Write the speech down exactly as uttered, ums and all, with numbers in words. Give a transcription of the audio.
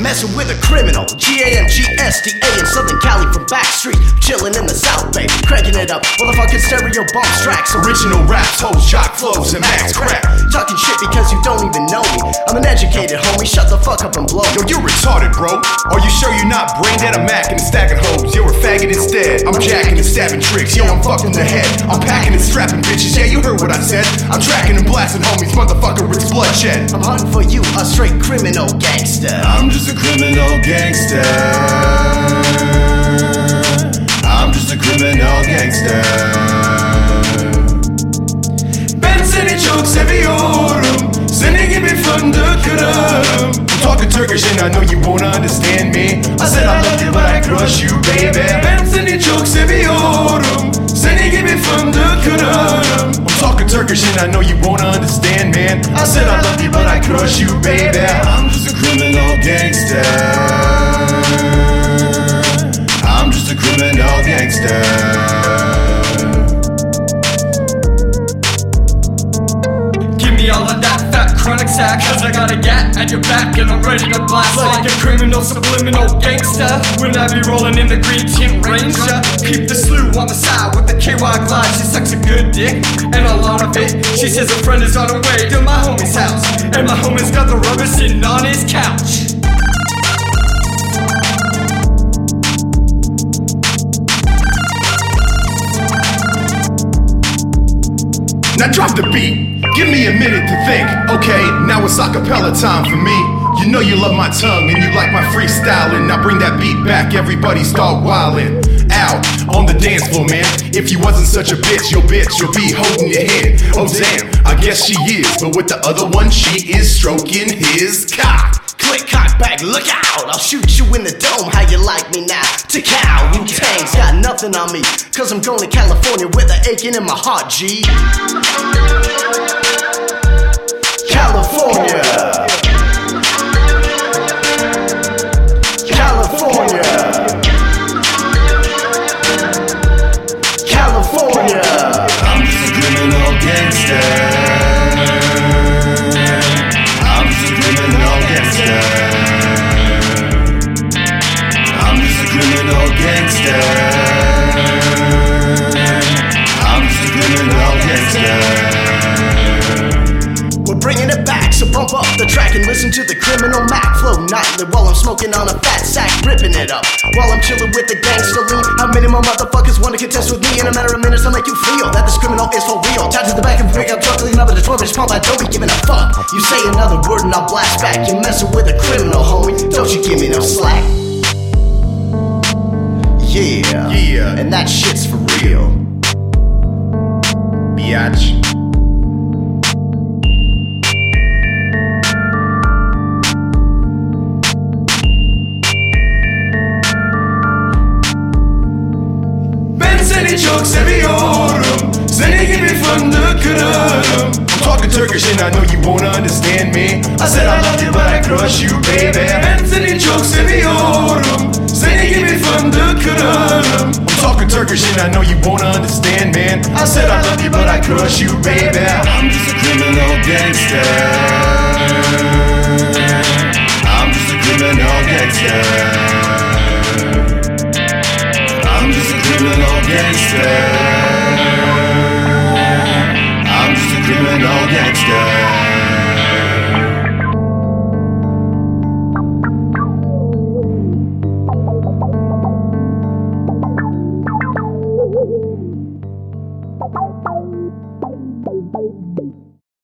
Messing with a criminal, G A M G S T A in Southern Cali from Backstreet, chilling in the South Bay, cranking it up, motherfucking stereo bumps tracks, original raps, hoes, jock flows, and max crap. Talking shit because you don't even know me. I'm an educated homie, shut the fuck up and blow. Yo, you're retarded, bro. Are you sure you're not brain dead? I'm macking and stacking hoes. You're a faggot instead. I'm jacking and stabbing tricks. Yo, I'm fucking the head. I'm packing and strapping bitches. Yeah, you heard what I said. I'm tracking and blasting homies. Motherfucker, it's bloodshed. I'm hunting for you, a straight criminal gangster. I'm just a criminal gangster. I'm just a criminal gangster. Ben seni çok seviyorum. Seni gibi fındık kırarım. I'm talking Turkish and I know you won't understand me. I said I love you but I crush you baby. Ben seni çok seviyorum. Seni gibi fındık kırarım. I'm talking Turkish and I know you won't understand, man. I said I love you but I crush you baby. I'm just a criminal gangster. I'm just a criminal gangster. Give me all of that fat chronic sack, cause I got a gat at your back and I'm ready to blast like a criminal subliminal gangster. When I be rolling in the green tint Ranger, keep the slew on the side with the K Y glide. She sucks a good dick and a lot of it. She says a friend is on her way to my homie's house, and my homie's got the rubber sitting on his couch. Now drop the beat, give me a minute to think. Okay, now it's acapella time for me. You know you love my tongue and you like my freestyling. Now bring that beat back, everybody start wildin'. Out on the dance floor, man. If you wasn't such a bitch, yo bitch, you'll be holding your head. Oh damn, I guess she is, but with the other one, she is stroking his cock. Click, cock back, look out! I'll shoot you in the dome, how you like me now? To cow, Wu-Tang's got nothing on me, cause I'm going to California with an aching in my heart, G. California. California. California. I'm just a criminal gangster. I'm just a criminal gangster. I'm just a criminal gangster. I'm just a criminal gangster. We're bringing it back, so bump up the track and listen to the criminal Mac flow nightly while I'm smoking on a fat sack, ripping it up while I'm chilling with the gangster lean. How many more motherfuckers want to contest with me? In a matter of minutes, I'll make you feel that this criminal is for real. Tied to the back and pick up truck, clean up at the twelve inch pump. I don't be giving a fuck. You say another word and I'll blast back. You're messing with a criminal, homie. Don't you give me no slack. Yeah, Yeah, and that shit's for real. biatch. Seni çok seviyorum. Seni gibi fındık kırarım. I'm talking Turkish and I know you won't understand me. I said I love you but I crush you baby. Ben seni çok seviyorum. Seni gibi fındık kırarım. I'm talking Turkish and I know you won't understand, man. I said I love you but I crush you baby. I'm just a criminal gangster.